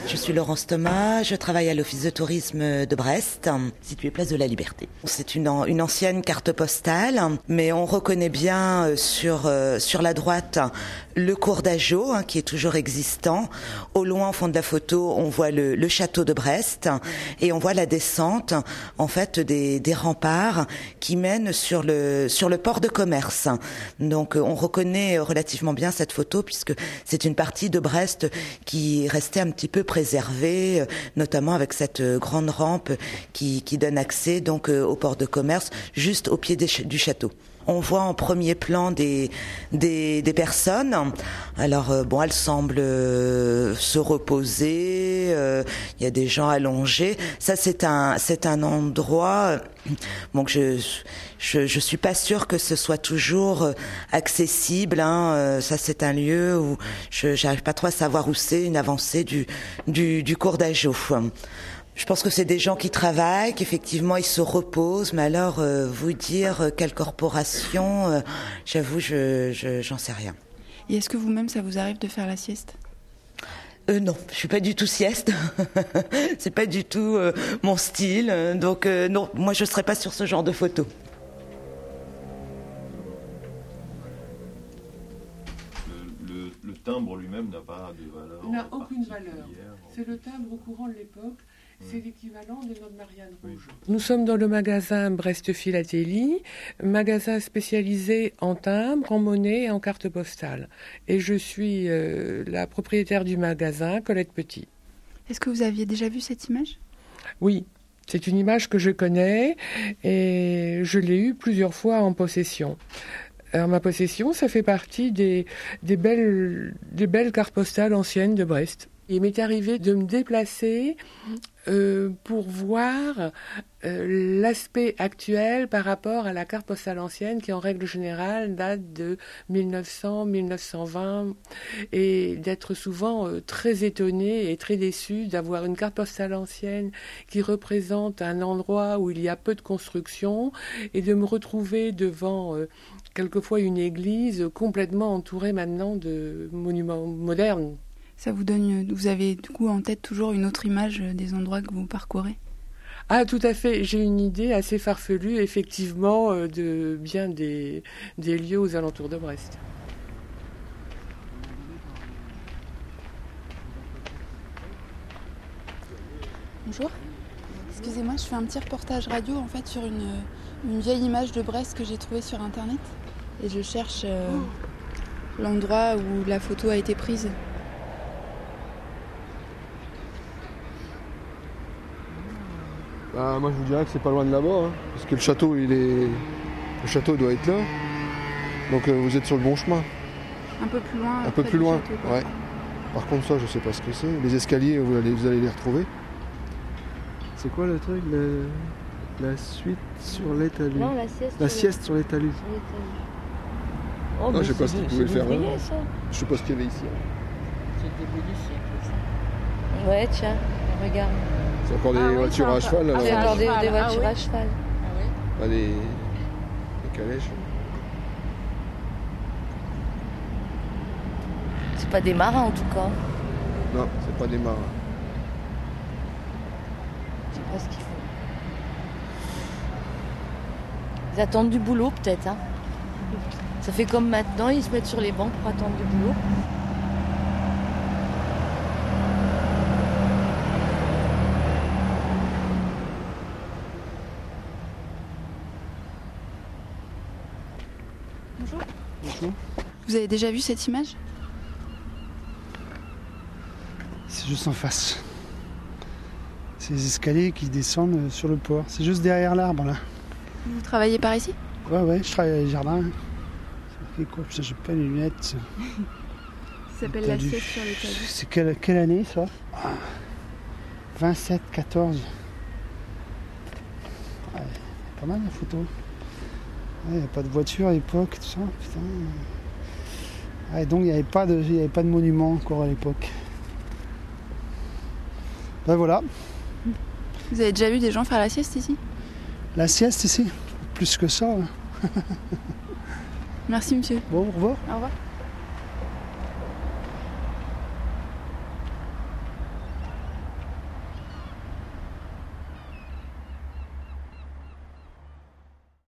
Je suis Laurence Thomas, je travaille à l'Office de tourisme de Brest, situé place de la Liberté. C'est une ancienne carte postale, mais on reconnaît bien sur la droite le cours d'Ajau, qui est toujours existant. Au loin, au fond de la photo, on voit le château de Brest et on voit la descente en fait des remparts qui mènent sur le port de commerce. Donc on reconnaît relativement bien cette photo puisque c'est une partie de Brest qui restait un petit peu préservée, notamment avec cette grande rampe qui donne accès donc au port de commerce juste au pied du château. On voit en premier plan des personnes. Alors elles semblent se reposer. Il y a des gens allongés. Ça c'est un endroit. Donc je suis pas sûre que ce soit toujours accessible. Ça c'est un lieu où j'arrive pas trop à savoir où c'est une avancée du cours d'Ajau. Je pense que c'est des gens qui travaillent, qu'effectivement ils se reposent, mais alors vous dire quelle corporation, j'avoue, j'en sais rien. Et est-ce que vous-même ça vous arrive de faire la sieste ? Non, je suis pas du tout sieste. C'est pas du tout mon style. Donc non, moi je serais pas sur ce genre de photo. Le timbre lui-même n'a pas de valeur. Il n'a aucune valeur. C'est le timbre au courant de l'époque. C'est l'équivalent des notes Marianne rouges. Nous sommes dans le magasin Brest Philatélie, magasin spécialisé en timbres, en monnaie et en cartes postales. Et je suis la propriétaire du magasin, Colette Petit. Est-ce que vous aviez déjà vu cette image ? Oui, c'est une image que je connais et je l'ai eue plusieurs fois en possession. Alors ma possession, ça fait partie des belles cartes postales anciennes de Brest. Il m'est arrivé de me déplacer pour voir l'aspect actuel par rapport à la carte postale ancienne qui en règle générale date de 1900-1920 et d'être souvent très étonnée et très déçue d'avoir une carte postale ancienne qui représente un endroit où il y a peu de construction et de me retrouver devant quelquefois une église complètement entourée maintenant de monuments modernes. Ça vous avez du coup en tête toujours une autre image des endroits que vous parcourez ? Ah, tout à fait. J'ai une idée assez farfelue, effectivement, de bien des lieux aux alentours de Brest. Bonjour. Excusez-moi, je fais un petit reportage radio en fait sur une vieille image de Brest que j'ai trouvée sur internet. Et je cherche l'endroit où la photo a été prise. Moi je vous dirais que c'est pas loin de là-bas, parce que le château doit être là, donc vous êtes sur le bon chemin. Un peu plus loin. Un peu plus loin, château, ouais. Par contre ça je sais pas ce que c'est. Les escaliers vous allez les retrouver. C'est quoi le truc, la suite sur les talus? Non, la sieste sur les talus. Oh, non, je sais pas ce qu'ils pouvaient faire. Ça. Je sais pas ce qu'il y avait ici. C'est le début du siècle, ça. Ouais, tiens, regarde. C'est encore des voitures à cheval alors. C'est encore des voitures à cheval. Ah oui. Des calèches. C'est pas des marins en tout cas. Non, c'est pas des marins. C'est pas ce qu'ils font. Ils attendent du boulot peut-être. Ça fait comme maintenant, ils se mettent sur les bancs pour attendre du boulot. Bonjour. Bonjour. Vous avez déjà vu cette image ? C'est juste en face. C'est les escaliers qui descendent sur le port. C'est juste derrière l'arbre là. Vous travaillez par ici ? Ouais, je travaille à les jardins. Ça fait quoi ? Putain, j'ai pas les lunettes. Ça s'appelle la sieste sur les talus. C'est quelle année ça ? 27, 14. Ouais, pas mal la photo. Il n'y a pas de voiture à l'époque, tout ça. Putain. Ouais, donc il n'y avait pas de monument encore à l'époque. Ben voilà. Vous avez déjà vu des gens faire la sieste ici ? La sieste ici ? Plus que ça. Merci monsieur. Bon, au revoir. Au revoir.